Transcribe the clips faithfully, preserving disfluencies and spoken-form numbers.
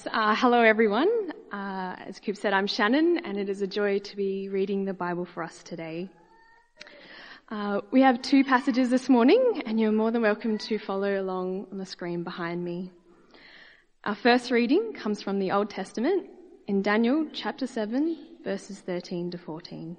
Uh, hello everyone. Uh, as Coop said, I'm Shannon and it is a joy to be reading the Bible for us today. Uh, we have two passages this morning and you're more than welcome to follow along on the screen behind me. Our first reading comes from the Old Testament in Daniel chapter seven verses thirteen to fourteen.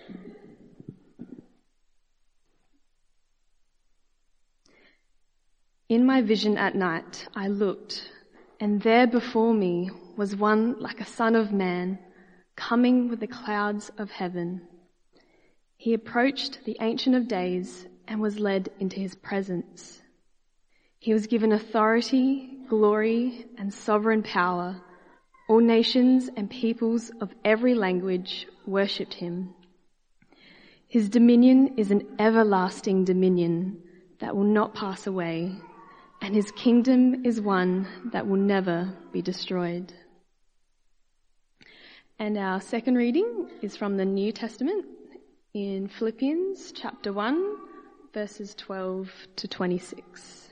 In my vision at night I looked, and there before me was one like a son of man, coming with the clouds of heaven. He approached the Ancient of Days and was led into his presence. He was given authority, glory, and sovereign power. All nations and peoples of every language worshipped him. His dominion is an everlasting dominion that will not pass away, and his kingdom is one that will never be destroyed. And our second reading is from the New Testament in Philippians chapter one, verses twelve to twenty-six.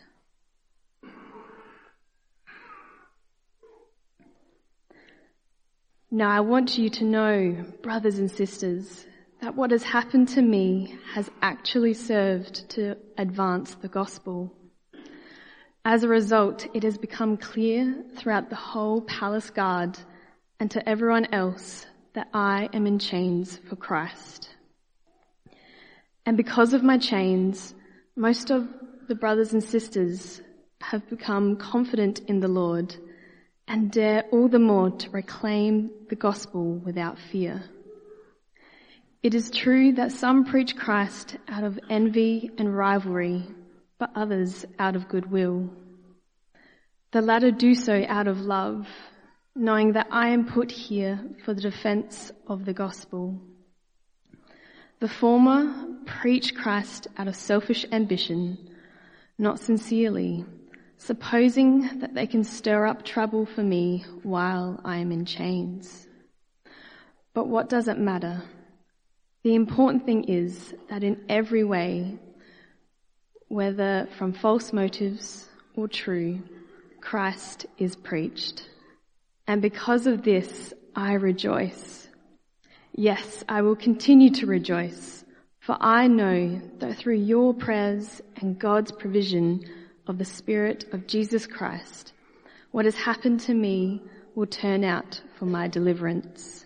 Now I want you to know, brothers and sisters, that what has happened to me has actually served to advance the gospel. As a result, it has become clear throughout the whole palace guard and to everyone else that I am in chains for Christ. And because of my chains, most of the brothers and sisters have become confident in the Lord and dare all the more to proclaim the gospel without fear. It is true that some preach Christ out of envy and rivalry, but others out of goodwill. The latter do so out of love, knowing that I am put here for the defense of the gospel. The former preach Christ out of selfish ambition, not sincerely, supposing that they can stir up trouble for me while I am in chains. But what does it matter? The important thing is that in every way, whether from false motives or true, Christ is preached. And because of this, I rejoice. Yes, I will continue to rejoice, for I know that through your prayers and God's provision of the Spirit of Jesus Christ, what has happened to me will turn out for my deliverance.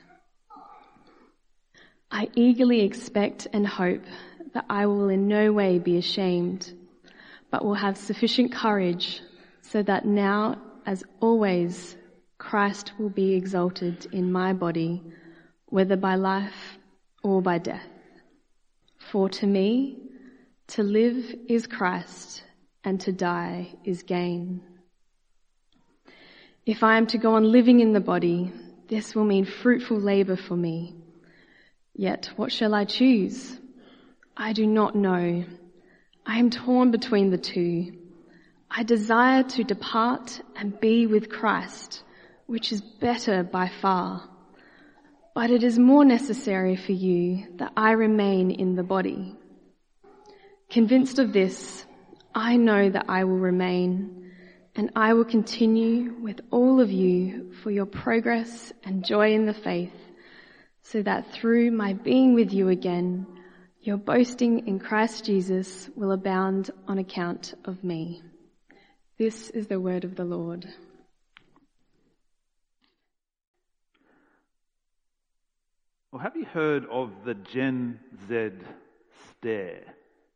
I eagerly expect and hope that I will in no way be ashamed, but will have sufficient courage so that now, as always, Christ will be exalted in my body, whether by life or by death. For to me, to live is Christ, and to die is gain. If I am to go on living in the body, this will mean fruitful labor for me. Yet what shall I choose? I do not know. I am torn between the two. I desire to depart and be with Christ, which is better by far. But it is more necessary for you that I remain in the body. Convinced of this, I know that I will remain, and I will continue with all of you for your progress and joy in the faith, so that through my being with you again, your boasting in Christ Jesus will abound on account of me. This is the word of the Lord. Well, have you heard of the Gen Z stare?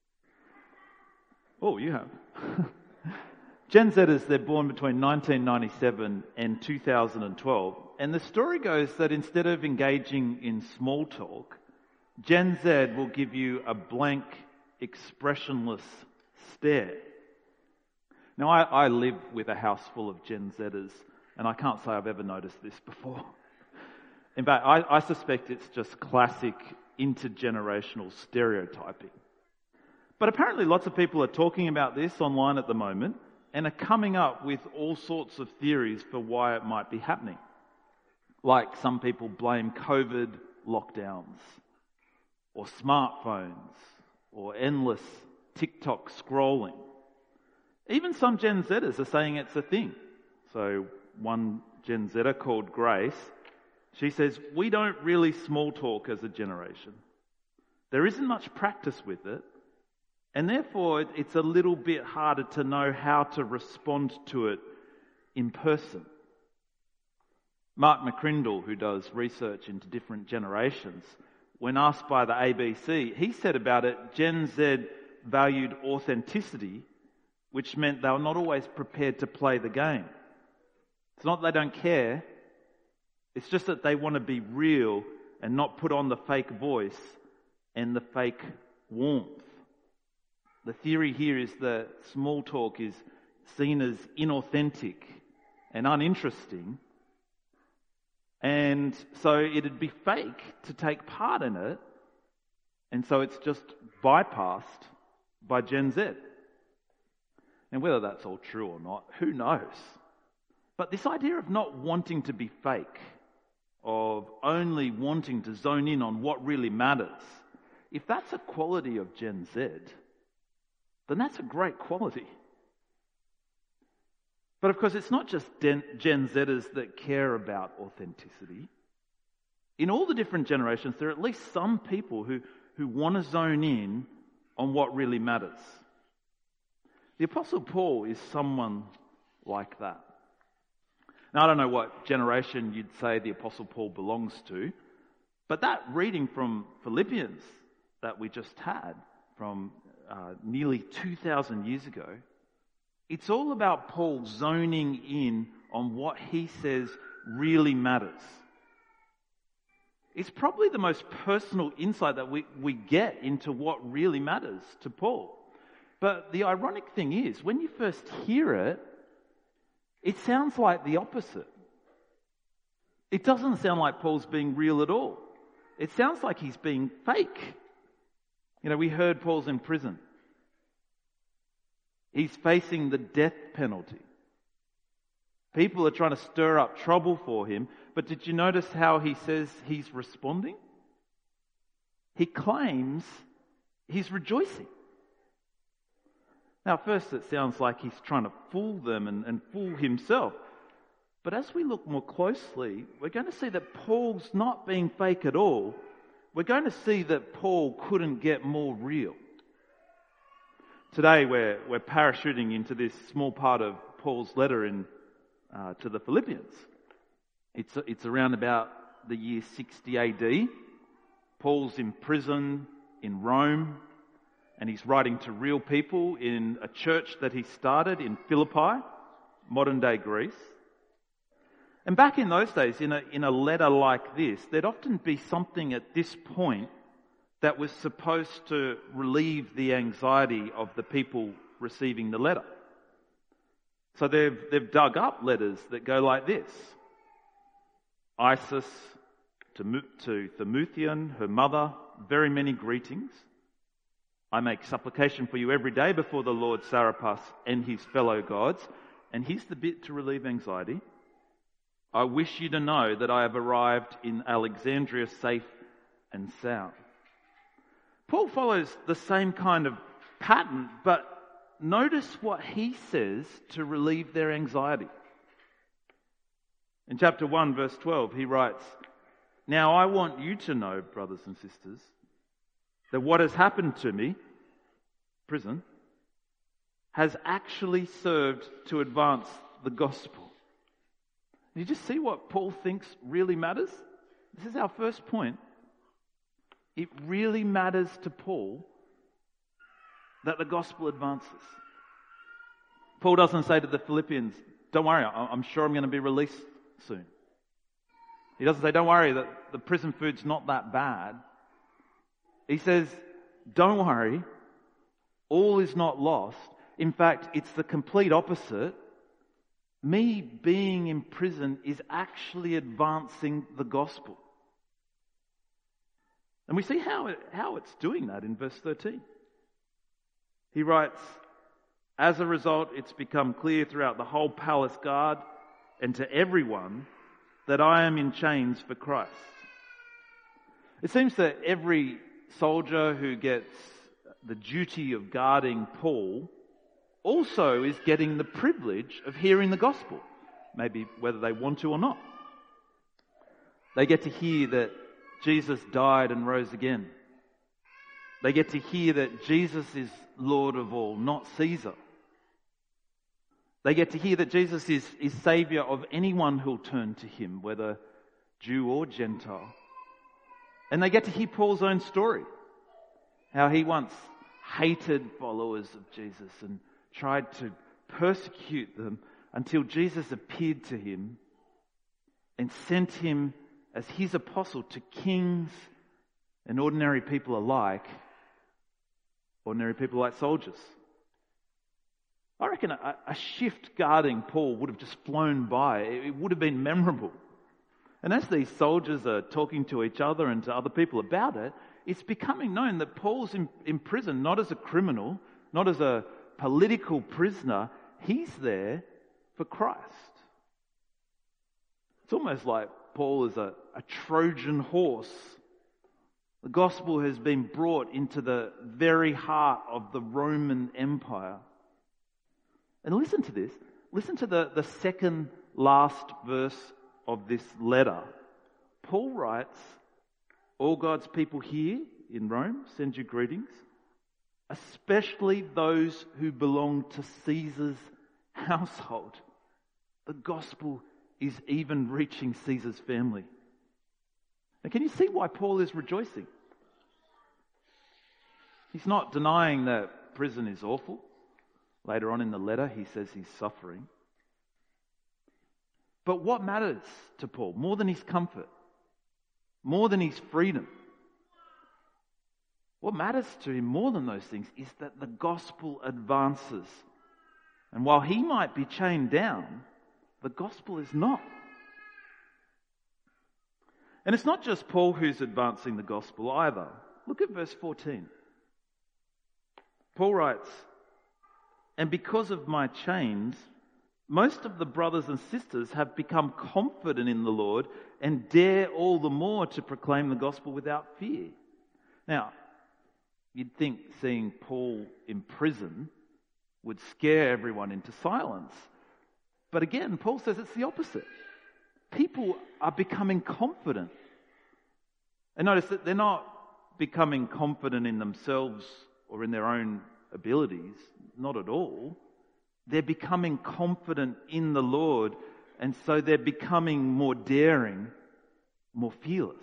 Oh, you have. Gen Zers, they're born between nineteen ninety-seven and two thousand twelve. And the story goes that instead of engaging in small talk, Gen Z will give you a blank, expressionless stare. Now, I, I live with a house full of Gen Zers, and I can't say I've ever noticed this before. In fact, I, I suspect it's just classic intergenerational stereotyping. But apparently lots of people are talking about this online at the moment and are coming up with all sorts of theories for why it might be happening. Like some people blame COVID lockdowns, or smartphones, or endless TikTok scrolling. Even some Gen Zers are saying it's a thing. So one Gen Zer called Grace, she says, we don't really small talk as a generation. There isn't much practice with it, and therefore it's a little bit harder to know how to respond to it in person. Mark McCrindle, who does research into different generations, when asked by the A B C, he said about it, Gen Z valued authenticity, which meant they were not always prepared to play the game. It's not that they don't care, it's just that they want to be real and not put on the fake voice and the fake warmth. The theory here is that small talk is seen as inauthentic and uninteresting, and so it'd be fake to take part in it, and so it's just bypassed by Gen Z. And whether that's all true or not, who knows? But this idea of not wanting to be fake, of only wanting to zone in on what really matters, if that's a quality of Gen Z, then that's a great quality. But of course, it's not just Gen Zers that care about authenticity. In all the different generations, there are at least some people who, who want to zone in on what really matters. The Apostle Paul is someone like that. Now, I don't know what generation you'd say the Apostle Paul belongs to, but that reading from Philippians that we just had from uh, nearly two thousand years ago, it's all about Paul zoning in on what he says really matters. It's probably the most personal insight that we, we get into what really matters to Paul. But the ironic thing is, when you first hear it, it sounds like the opposite. It doesn't sound like Paul's being real at all. It sounds like he's being fake. You know, we heard Paul's in prison. He's facing the death penalty. People are trying to stir up trouble for him, but did you notice how he says he's responding? He claims he's rejoicing. Now, at first it sounds like he's trying to fool them and, and fool himself. But as we look more closely, we're going to see that Paul's not being fake at all. We're going to see that Paul couldn't get more real. Today we're, we're parachuting into this small part of Paul's letter in, uh, to the Philippians. It's, it's around about the year sixty A D. Paul's in prison in Rome, and he's writing to real people in a church that he started in Philippi, modern-day Greece. And back in those days, in a, in a letter like this, there'd often be something at this point that was supposed to relieve the anxiety of the people receiving the letter. So they've, they've dug up letters that go like this. Isis to, to Timotheon, her mother, very many greetings. I make supplication for you every day before the Lord Sarapas and his fellow gods. And here's the bit to relieve anxiety. I wish you to know that I have arrived in Alexandria safe and sound. Paul follows the same kind of pattern, but notice what he says to relieve their anxiety. In chapter one, verse twelve, he writes, Now I want you to know, brothers and sisters, that what has happened to me, prison, has actually served to advance the gospel. You just see what Paul thinks really matters? This is our first point. It really matters to Paul that the gospel advances. Paul doesn't say to the Philippians, don't worry, I'm sure I'm going to be released soon. He doesn't say, don't worry, that the prison food's not that bad. He says, don't worry, all is not lost. In fact, it's the complete opposite. Me being in prison is actually advancing the gospel. And we see how it, how it's doing that in verse thirteen. He writes, As a result, it's become clear throughout the whole palace guard and to everyone that I am in chains for Christ. It seems that every soldier who gets the duty of guarding Paul also is getting the privilege of hearing the gospel. maybe whether they want to or not. They get to hear that Jesus died and rose again. They get to hear that Jesus is Lord of all, not Caesar. They get to hear that Jesus is, is Saviour of anyone who'll turn to him, whether Jew or Gentile. And they get to hear Paul's own story, how he once hated followers of Jesus and tried to persecute them until Jesus appeared to him and sent him as his apostle to kings and ordinary people alike, ordinary people like soldiers. I reckon a, a shift guarding Paul would have just flown by. It would have been memorable. And as these soldiers are talking to each other and to other people about it, it's becoming known that Paul's in, in prison, not as a criminal, not as a political prisoner. He's there for Christ. It's almost like Paul is a, a Trojan horse. The gospel has been brought into the very heart of the Roman Empire. And listen to this. Listen to the, the second last verse of this letter. Paul writes, "All God's people here in Rome send you greetings, especially those who belong to Caesar's household." The gospel is even reaching Caesar's family. And can you see why Paul is rejoicing? He's not denying that prison is awful. Later on in the letter, he says he's suffering. But what matters to Paul, more than his comfort, more than his freedom, what matters to him more than those things is that the gospel advances. And while he might be chained down, the gospel is not. And it's not just Paul who's advancing the gospel either. Look at verse fourteen. Paul writes, "And because of my chains, most of the brothers and sisters have become confident in the Lord and dare all the more to proclaim the gospel without fear." Now, you'd think seeing Paul in prison would scare everyone into silence. But again, Paul says it's the opposite. People are becoming confident. And notice that they're not becoming confident in themselves or in their own abilities. Not at all. They're becoming confident in the Lord, and so they're becoming more daring, more fearless.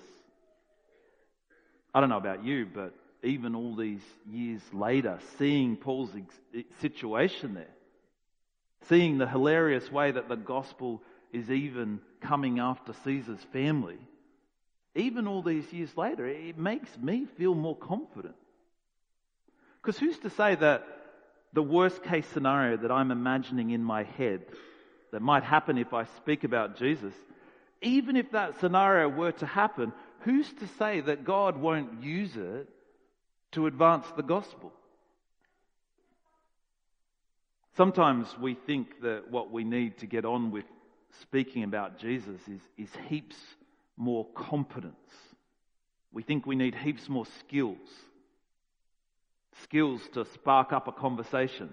I don't know about you, but even all these years later, seeing Paul's ex- situation there, seeing the hilarious way that the gospel is even coming after Caesar's family, even all these years later, it makes me feel more confident. Because who's to say that the worst case scenario that I'm imagining in my head that might happen if I speak about Jesus, even if that scenario were to happen, who's to say that God won't use it to advance the gospel? Sometimes we think that what we need to get on with speaking about Jesus is, is heaps more competence. We think we need heaps more skills. Skills to spark up a conversation.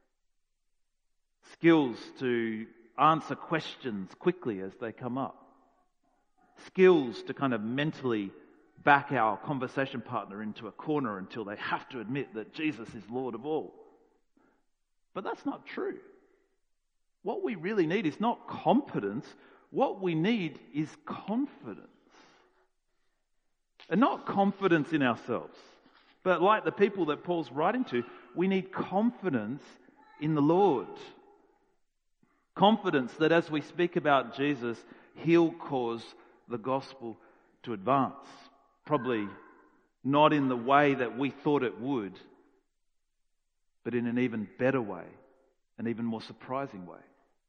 Skills to answer questions quickly as they come up. Skills to kind of mentally back our conversation partner into a corner until they have to admit that Jesus is Lord of all. But that's not true. What we really need is not competence. What we need is confidence. And not confidence in ourselves. But like the people that Paul's writing to, we need confidence in the Lord. Confidence that as we speak about Jesus, He'll cause the gospel to advance. Probably not in the way that we thought it would, but in an even better way, an even more surprising way.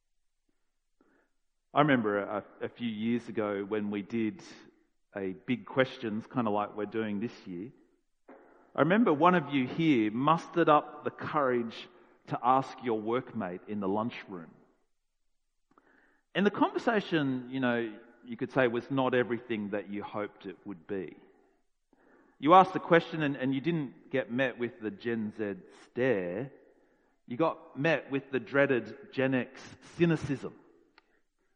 I remember a, a few years ago when we did a big questions, kind of like we're doing this year. I remember one of you here mustered up the courage to ask your workmate in the lunchroom. And the conversation, you know, you could say was not everything that you hoped it would be. You asked a question and, and you didn't get met with the Gen Z stare. You got met with the dreaded Gen X cynicism.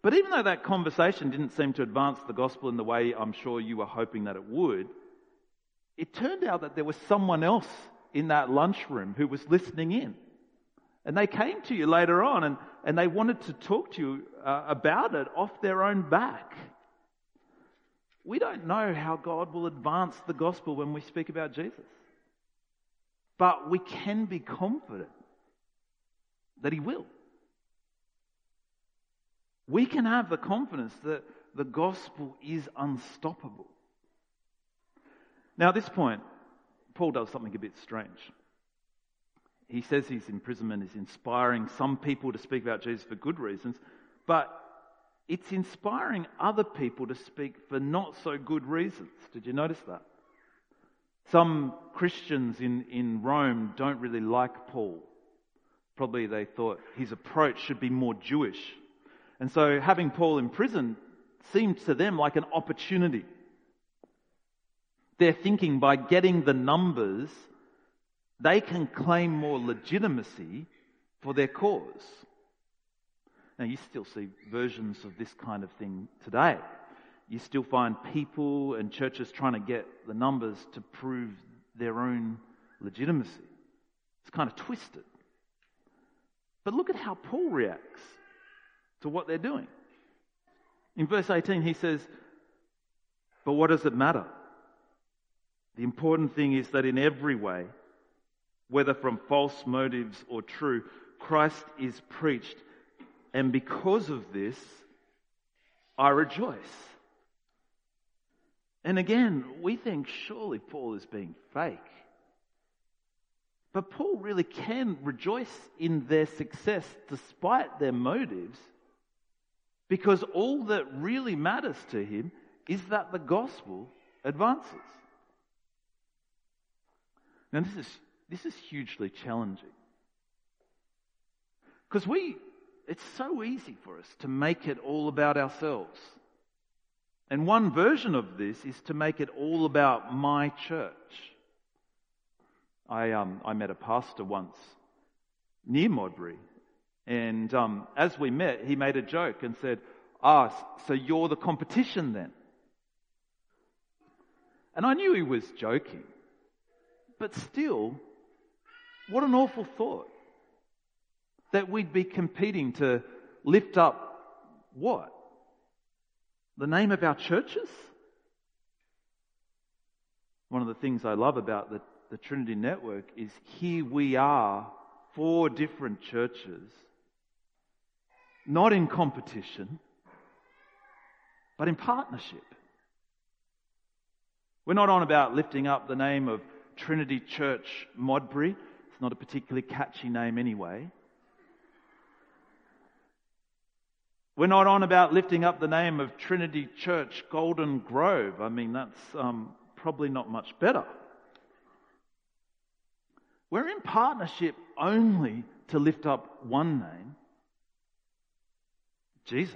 But even though that conversation didn't seem to advance the gospel in the way I'm sure you were hoping that it would, it turned out that there was someone else in that lunchroom who was listening in. And they came to you later on and, and they wanted to talk to you uh, about it off their own back. We don't know how God will advance the gospel when we speak about Jesus. But we can be confident that He will. We can have the confidence that the gospel is unstoppable. Now at this point, Paul does something a bit strange. He says his imprisonment is inspiring some people to speak about Jesus for good reasons, but it's inspiring other people to speak for not so good reasons. Did you notice that? Some Christians in, in Rome don't really like Paul. Probably they thought his approach should be more Jewish. And so having Paul in prison seemed to them like an opportunity. They're thinking by getting the numbers, they can claim more legitimacy for their cause. Now, you still see versions of this kind of thing today. You still find people and churches trying to get the numbers to prove their own legitimacy. It's kind of twisted. But look at how Paul reacts to what they're doing. In verse eighteen, he says, "But what does it matter? The important thing is that in every way, whether from false motives or true, Christ is preached, and because of this, I rejoice." And again, we think surely Paul is being fake. But Paul really can rejoice in their success despite their motives, because all that really matters to him is that the gospel advances. Now this is this is hugely challenging. Because we it's so easy for us to make it all about ourselves. And one version of this is to make it all about my church. I um I met a pastor once near Modbury, and um, as we met, he made a joke and said, "Ah, so you're the competition then?" And I knew he was joking, but still, what an awful thought that we'd be competing to lift up what? The name of our churches? One of the things I love about the, the Trinity Network is here we are, four different churches, not in competition, but in partnership. We're not on about lifting up the name of Trinity Church Modbury. It's not a particularly catchy name anyway. We're not on about lifting up the name of Trinity Church Golden Grove. I mean, that's um, probably not much better. We're in partnership only to lift up one name, Jesus.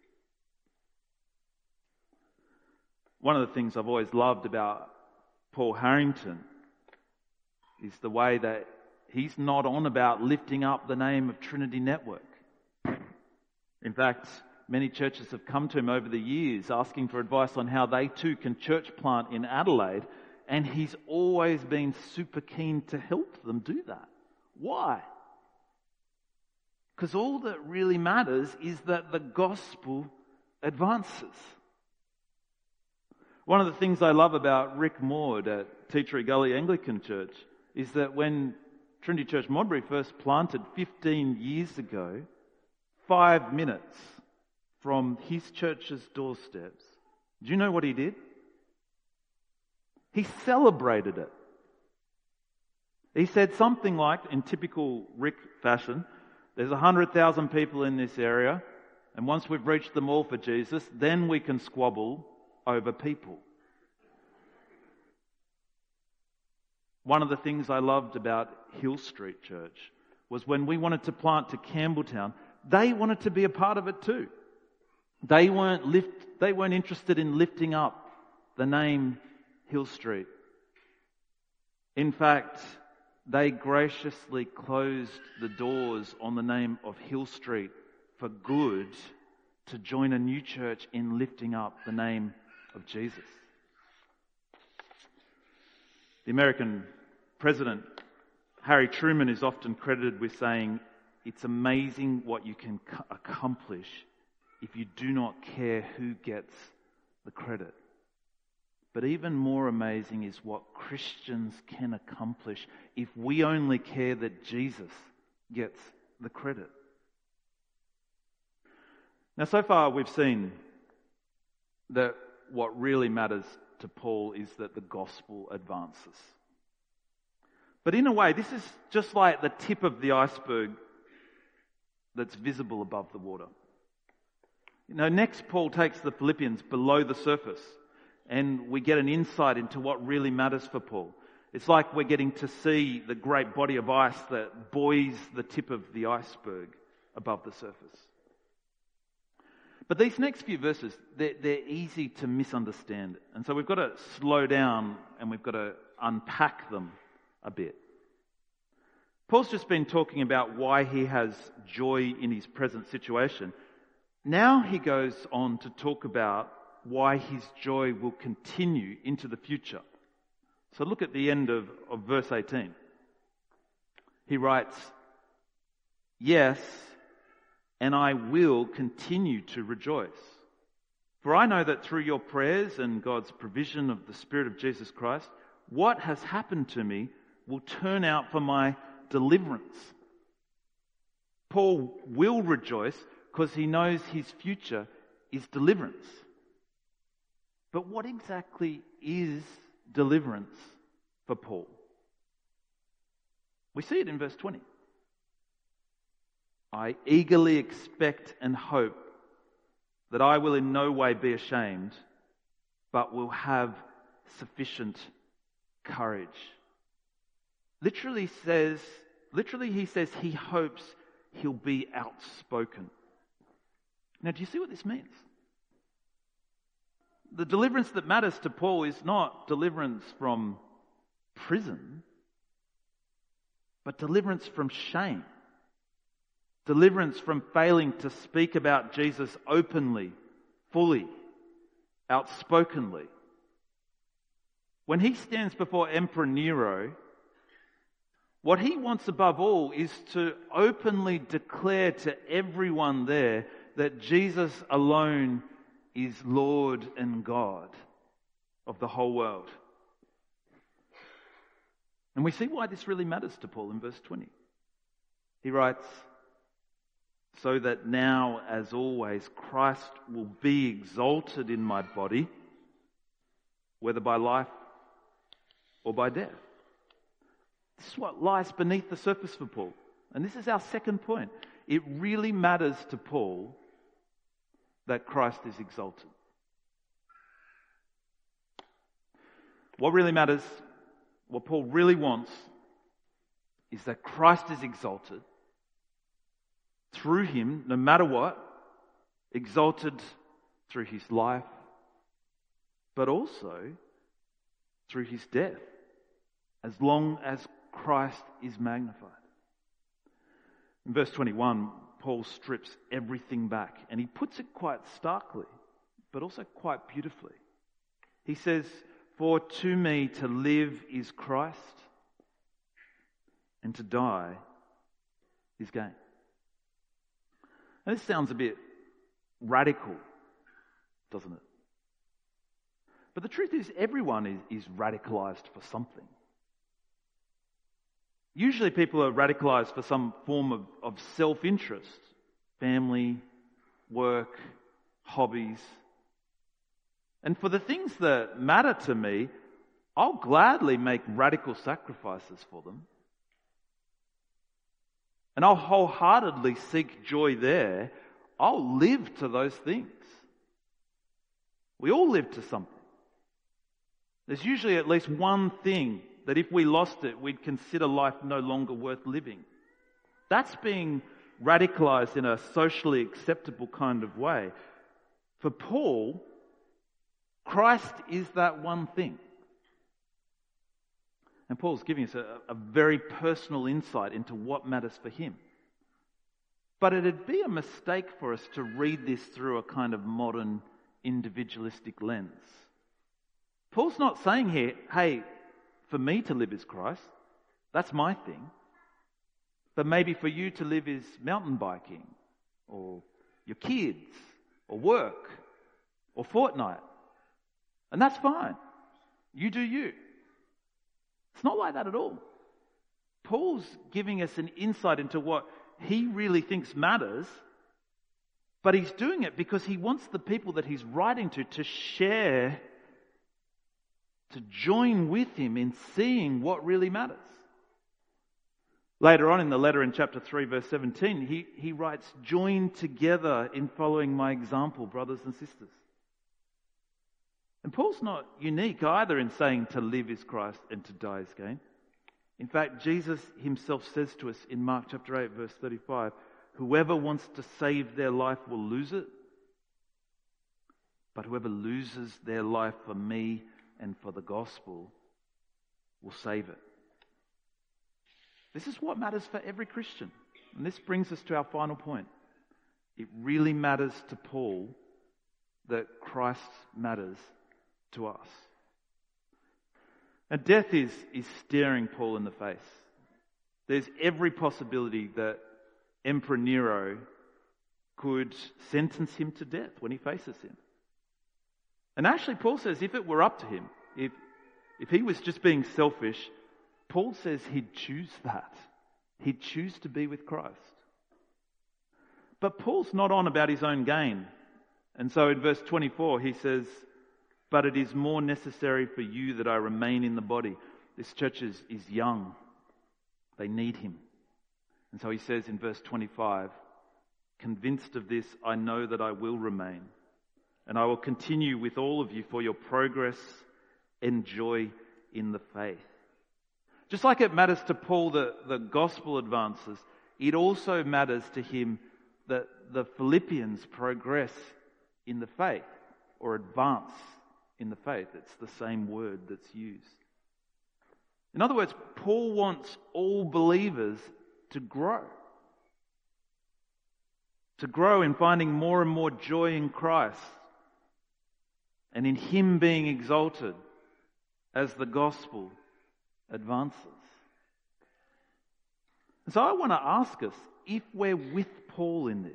One of the things I've always loved about Paul Harrington is the way that he's not on about lifting up the name of Trinity Network. In fact, many churches have come to him over the years asking for advice on how they too can church plant in Adelaide, and he's always been super keen to help them do that. Why? Because all that really matters is that the gospel advances. One of the things I love about Rick Maud at Teachery Gully Anglican Church is that when Trinity Church Modbury first planted fifteen years ago, five minutes from his church's doorsteps, do you know what he did? He celebrated it. He said something like, in typical Rick fashion, there's one hundred thousand people in this area, and once we've reached them all for Jesus, then we can squabble over people. One of the things I loved about Hill Street Church was when we wanted to plant to Campbelltown, they wanted to be a part of it too. They weren't lift, they weren't interested in lifting up the name Hill Street. In fact, they graciously closed the doors on the name of Hill Street for good to join a new church in lifting up the name of Jesus. The American president, Harry Truman, is often credited with saying, "It's amazing what you can c- accomplish if you do not care who gets the credit. But even more amazing is what Christians can accomplish if we only care that Jesus gets the credit." Now, so far we've seen that what really matters to Paul is that the gospel advances. But in a way, this is just like the tip of the iceberg that's visible above the water. You know, next Paul takes the Philippians below the surface, and we get an insight into what really matters for Paul. It's like we're getting to see the great body of ice that buoys the tip of the iceberg above the surface. But these next few verses, they're, they're easy to misunderstand. And so we've got to slow down and we've got to unpack them a bit. Paul's just been talking about why he has joy in his present situation. Now he goes on to talk about why his joy will continue into the future. So look at the end of, of verse eighteen. He writes, "Yes, and I will continue to rejoice. For I know that through your prayers and God's provision of the Spirit of Jesus Christ, what has happened to me will turn out for my deliverance." Paul will rejoice because he knows his future is deliverance. But what exactly is deliverance for Paul? We see it in verse twenty. "I eagerly expect and hope that I will in no way be ashamed, but will have sufficient courage." Literally says, literally he says he hopes he'll be outspoken. Now, do you see what this means? The deliverance that matters to Paul is not deliverance from prison, but deliverance from shame. Deliverance from failing to speak about Jesus openly, fully, outspokenly. When he stands before Emperor Nero, what he wants above all is to openly declare to everyone there that Jesus alone is Lord and God of the whole world. And we see why this really matters to Paul in verse twenty. He writes, "So that now, as always, Christ will be exalted in my body, whether by life or by death." This is what lies beneath the surface for Paul. And this is our second point. It really matters to Paul that Christ is exalted. What really matters, what Paul really wants, is that Christ is exalted through him, no matter what, exalted through his life, but also through his death, as long as Christ is magnified. In verse twenty-one, Paul strips everything back, and he puts it quite starkly, but also quite beautifully. He says, "For to me to live is Christ, and to die is gain." Now, this sounds a bit radical, doesn't it? But the truth is, everyone is, is radicalized for something. Usually people are radicalized for some form of, of self-interest, family, work, hobbies. And for the things that matter to me, I'll gladly make radical sacrifices for them. And I'll wholeheartedly seek joy there. I'll live to those things. We all live to something. There's usually at least one thing that if we lost it, we'd consider life no longer worth living. That's being radicalized in a socially acceptable kind of way. For Paul, Christ is that one thing. And Paul's giving us a, a very personal insight into what matters for him. But it'd be a mistake for us to read this through a kind of modern individualistic lens. Paul's not saying here, hey, for me to live is Christ. That's my thing. But maybe for you to live is mountain biking, or your kids, or work, or Fortnite. And that's fine. You do you. It's not like that at all. Paul's giving us an insight into what he really thinks matters, but he's doing it because he wants the people that he's writing to to share, to join with him in seeing what really matters. Later on in the letter in chapter three, verse seventeen, he, he writes, "Join together in following my example, brothers and sisters." And Paul's not unique either in saying to live is Christ and to die is gain. In fact, Jesus himself says to us in Mark chapter eight, verse thirty-five, "Whoever wants to save their life will lose it, but whoever loses their life for me and for the gospel will save it." This is what matters for every Christian. And this brings us to our final point. It really matters to Paul that Christ matters to us. And death is, is staring Paul in the face. There's every possibility that Emperor Nero could sentence him to death when he faces him. And actually, Paul says if it were up to him, if, if he was just being selfish, Paul says he'd choose that. He'd choose to be with Christ. But Paul's not on about his own gain. And so in verse twenty-four, he says, "But it is more necessary for you that I remain in the body." This church is, is young. They need him. And so he says in verse twenty-five, "Convinced of this, I know that I will remain, and I will continue with all of you for your progress and joy in the faith." Just like it matters to Paul that the gospel advances, it also matters to him that the Philippians progress in the faith, or advance in the faith. It's the same word that's used. In other words, Paul wants all believers to grow. To grow in finding more and more joy in Christ and in him being exalted as the gospel advances. And so I want to ask us, if we're with Paul in this,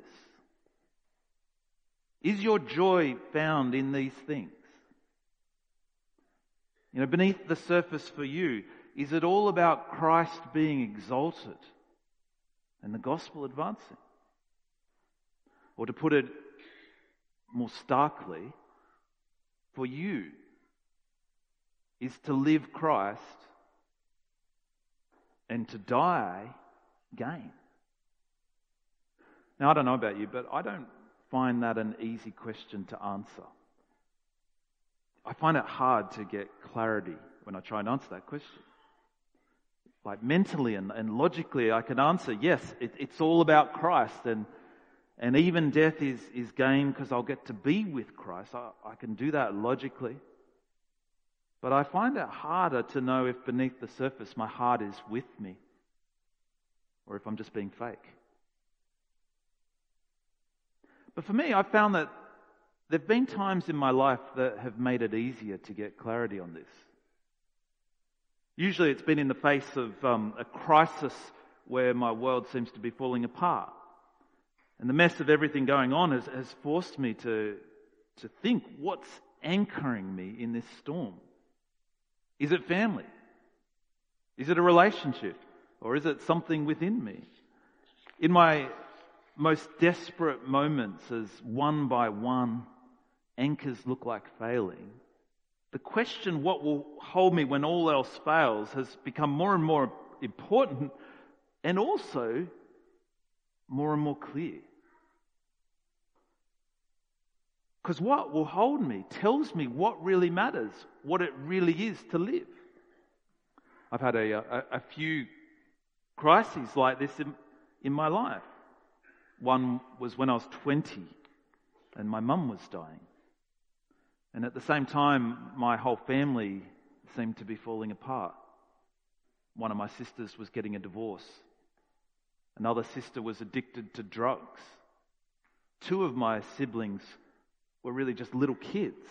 is your joy found in these things? You know, beneath the surface for you, is it all about Christ being exalted and the gospel advancing? Or to put it more starkly, for you, is to live Christ and to die gain? Now, I don't know about you, but I don't find that an easy question to answer. I find it hard to get clarity when I try and answer that question. Like mentally and, and logically, I can answer, yes, it, it's all about Christ, and and even death is, is gain because I'll get to be with Christ. I, I can do that logically. But I find it harder to know if beneath the surface my heart is with me, or if I'm just being fake. But for me, I've found that there have been times in my life that have made it easier to get clarity on this. Usually it's been in the face of um, a crisis where my world seems to be falling apart. And the mess of everything going on has, has forced me to, to think, what's anchoring me in this storm? Is it family? Is it a relationship? Or is it something within me? In my most desperate moments, as one by one anchors look like failing, the question, what will hold me when all else fails, has become more and more important, and also more and more clear. Because what will hold me tells me what really matters, what it really is to live. I've had a, a, a few crises like this in, in my life. One was when I was twenty and my mum was dying. And at the same time, my whole family seemed to be falling apart. One of my sisters was getting a divorce. Another sister was addicted to drugs. Two of my siblings were really just little kids.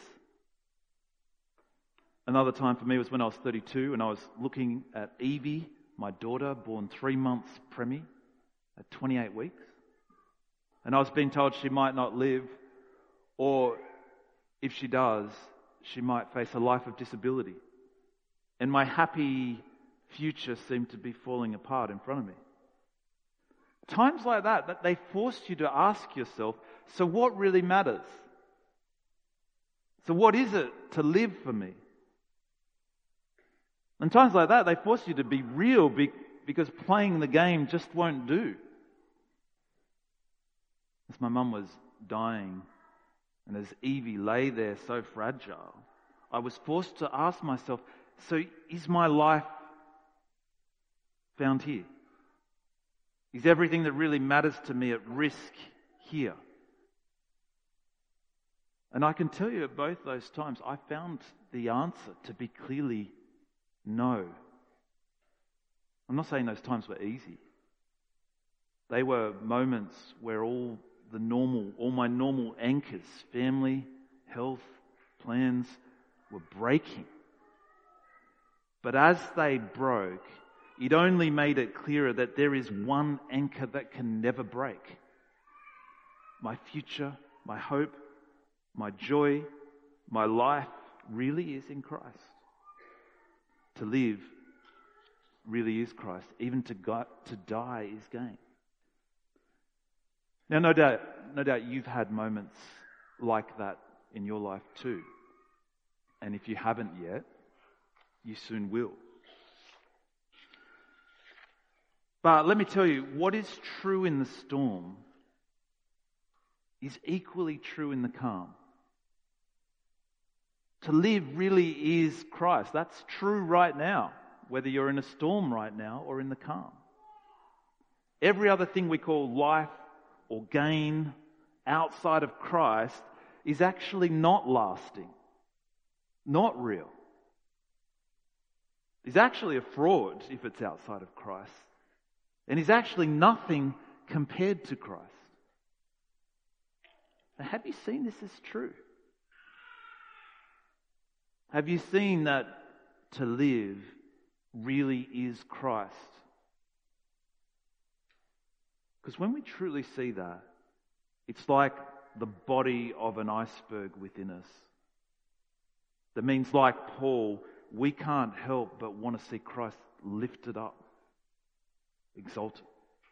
Another time for me was when I was thirty-two and I was looking at Evie, my daughter, born three months preemie at twenty-eight weeks. And I was being told she might not live, or if she does, she might face a life of disability. And my happy future seemed to be falling apart in front of me. Times like that, that they force you to ask yourself, so what really matters? So what is it to live for me? And times like that, they force you to be real because playing the game just won't do. As my mum was dying, and as Evie lay there so fragile, I was forced to ask myself, so is my life found here? Is everything that really matters to me at risk here? And I can tell you at both those times, I found the answer to be clearly no. I'm not saying those times were easy. They were moments where all the normal, all my normal anchors, family, health, plans, were breaking. But as they broke, it only made it clearer that there is one anchor that can never break. My future, my hope, my joy, my life really is in Christ. To live really is Christ. Even to go, to die is gain. Now, no doubt, no doubt you've had moments like that in your life too. And if you haven't yet, you soon will. But let me tell you, what is true in the storm is equally true in the calm. To live really is Christ. That's true right now, whether you're in a storm right now or in the calm. Every other thing we call life or gain outside of Christ is actually not lasting, not real. It's actually a fraud if it's outside of Christ. And is actually nothing compared to Christ. Now, have you seen this is true? Have you seen that to live really is Christ? Because when we truly see that, it's like the body of an iceberg within us. That means, like Paul, we can't help but want to see Christ lifted up, exalted.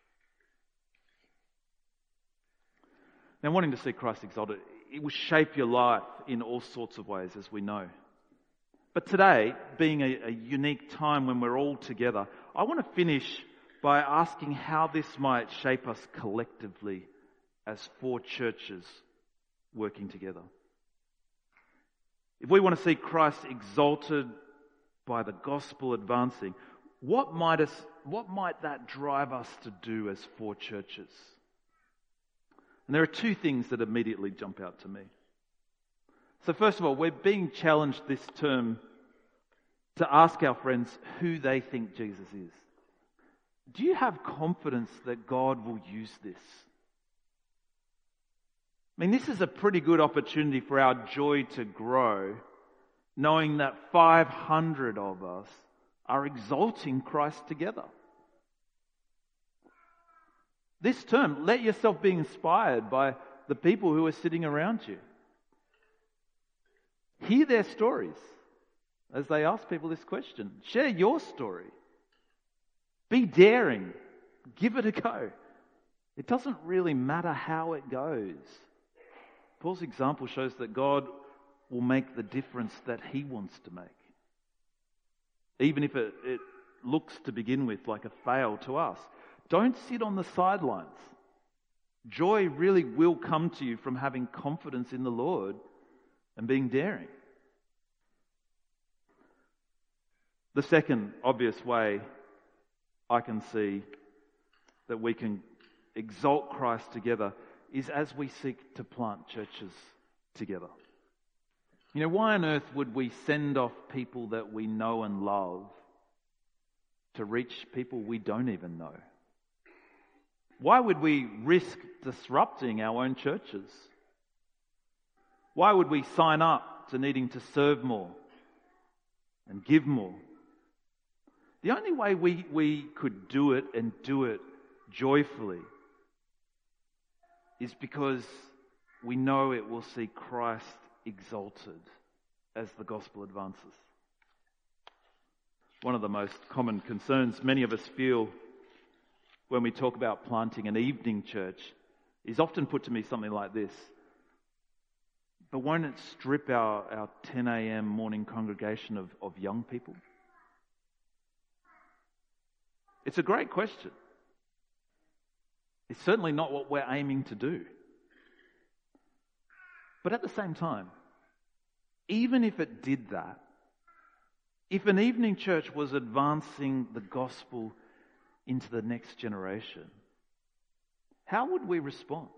Now, wanting to see Christ exalted, it will shape your life in all sorts of ways, as we know. But today, being a, a unique time when we're all together, I want to finish by asking how this might shape us collectively as four churches working together. If we want to see Christ exalted by the gospel advancing, what might us, what might that drive us to do as four churches? And there are two things that immediately jump out to me. So first of all, we're being challenged this term to ask our friends who they think Jesus is. Do you have confidence that God will use this? I mean, this is a pretty good opportunity for our joy to grow, knowing that five hundred of us are exalting Christ together. This term, let yourself be inspired by the people who are sitting around you. Hear their stories as they ask people this question. Share your story. Be daring. Give it a go. It doesn't really matter how it goes. Paul's example shows that God will make the difference that he wants to make. Even if it, it looks to begin with like a fail to us. Don't sit on the sidelines. Joy really will come to you from having confidence in the Lord and being daring. The second obvious way I can see that we can exalt Christ together is as we seek to plant churches together. You know, why on earth would we send off people that we know and love to reach people we don't even know? Why would we risk disrupting our own churches? Why would we sign up to needing to serve more and give more? The only way we, we could do it and do it joyfully is because we know it will see Christ exalted as the gospel advances. One of the most common concerns many of us feel when we talk about planting an evening church is often put to me something like this: but won't it strip our, our ten a.m. morning congregation of, of young people? It's a great question. It's certainly not what we're aiming to do. But at the same time, even if it did that, if an evening church was advancing the gospel into the next generation, how would we respond?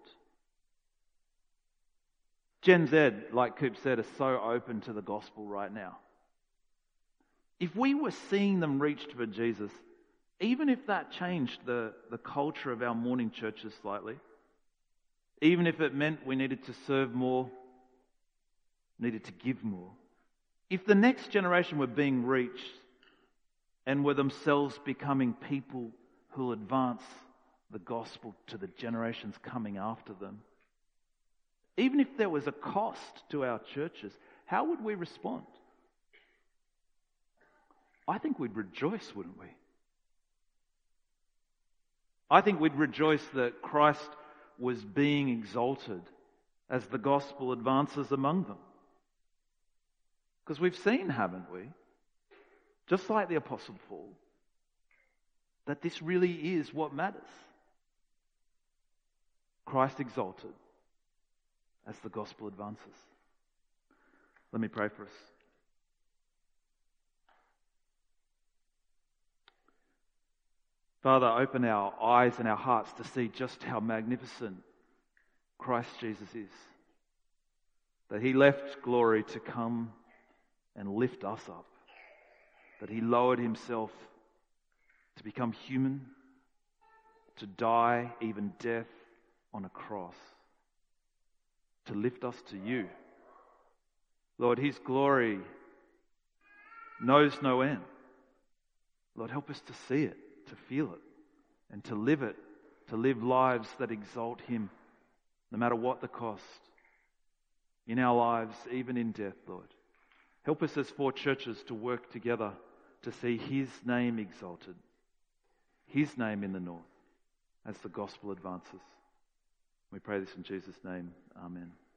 Gen Z, like Coop said, are so open to the gospel right now. If we were seeing them reached for Jesus, even if that changed the, the culture of our morning churches slightly, even if it meant we needed to serve more, needed to give more, if the next generation were being reached and were themselves becoming people who'll advance the gospel to the generations coming after them, even if there was a cost to our churches, how would we respond? I think we'd rejoice, wouldn't we? I think we'd rejoice that Christ was being exalted as the gospel advances among them. Because we've seen, haven't we, just like the Apostle Paul, that this really is what matters. Christ exalted as the gospel advances. Let me pray for us. Father, open our eyes and our hearts to see just how magnificent Christ Jesus is. That he left glory to come and lift us up. That he lowered himself to become human, to die, even death, on a cross, to lift us to you. Lord, his glory knows no end. Lord, help us to see it, to feel it, and to live it, to live lives that exalt him, no matter what the cost, in our lives, even in death, Lord. Help us as four churches to work together to see his name exalted, his name in the north, as the gospel advances. We pray this in Jesus' name. Amen.